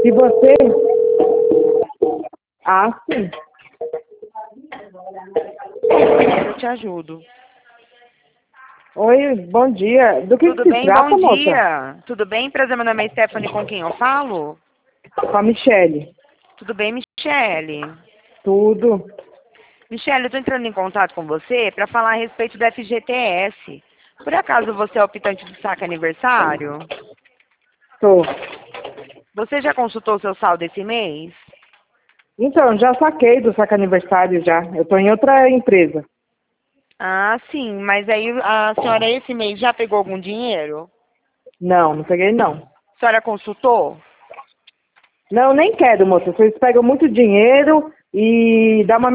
Se você... Ah, sim. Eu te ajudo. Oi, bom dia. Do que Tudo se bem? trata, Bom moça? dia. Tudo bem? Prazer, meu nome é Stephanie, com quem eu falo? Com a Michele. Tudo bem, Michele? Tudo. Michele, eu estou entrando em contato com você para falar a respeito do FGTS. Por acaso você é optante do saque aniversário? Tô. Você já consultou o seu saldo esse mês? Então, já saquei do saque aniversário já. Eu tô em outra empresa. Ah, sim, mas aí a senhora esse mês já pegou algum dinheiro? Não, não peguei não. A senhora consultou? Não, nem quero, moça. Vocês pegam muito dinheiro e dá uma